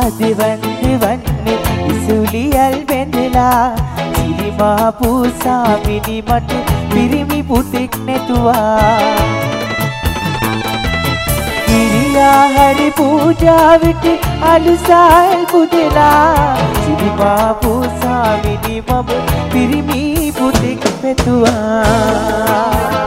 පාදවන්ද වන්නේ ඉසුලියල් බැඳලා සිරිමා පූසාවිනි මට පිරිමි පුතෙක් නැතුවා කිරියා හරි පූජාවට අලුසාල් පුදලා සිරිමා පූසාවිනි මම පිරිමි පුතෙක් පැතුවා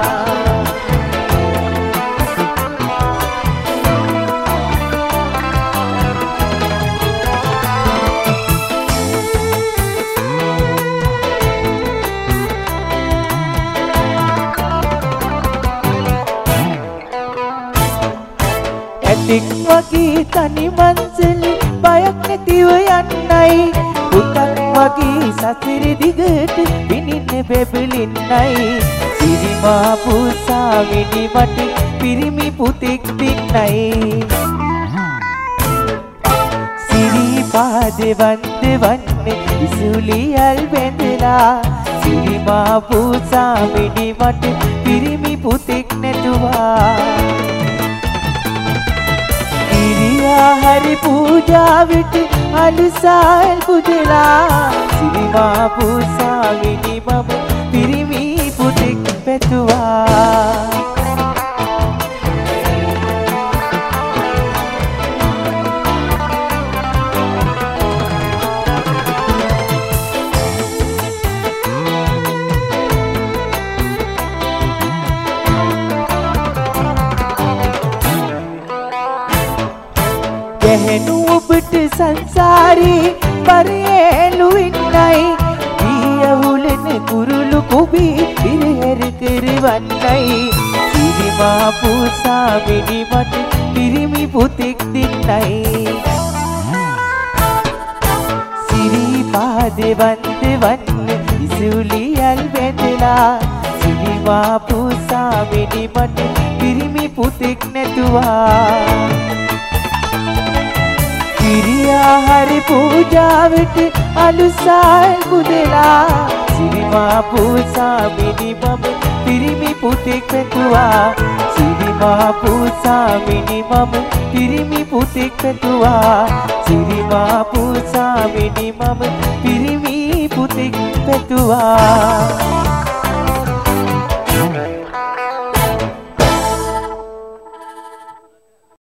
ඇතෙක් වගේ තනි මන්සලි බයක් නැතිව යන්නයි පුතක් වගේ සසර දිගට විනින්න බැබලින්නයි සිරිමා පූසාවිනි මට පිරිමි පුතෙක් දෙන්නයි සිරිපාද වන්ද වන්නේ ඉසුලියල් බැඳලා සිරිමා පූසාවිනි මට පිරිමි පුතෙක් නැතුවා හරි පූජාවට අලුසාල් පුදලා සිරිමා පූසාවිනි මම පිරිමි පුතෙක් පැතුවා ගැහෙනු ඔබට සංසාරේ පරයලු ඉන්නයි දියහුලන කුරුළු කුබී පිරහැර කරවන්නයි සිරිමා පූසාවිනි මට පිරිමි පුතෙක් දෙන්නයි සිරිපාද වන්ද වන්නේ ඉසුලියල් බැඳලා සිරිමා පූසාවිනි මට පිරිමි පුතෙක් නැතුවා කිරියා හරි පූජාවට අලුසාල් පුදලා සිරිමා පූසාවිනි මම පිරිමි පුතෙක් පැතුවා සිරිමා පූසාවිනි මම පිරිමි පුතෙක් පැතුවා සිරිමා පූසාවිනි මම පිරිමි පුතෙක් පැතුවා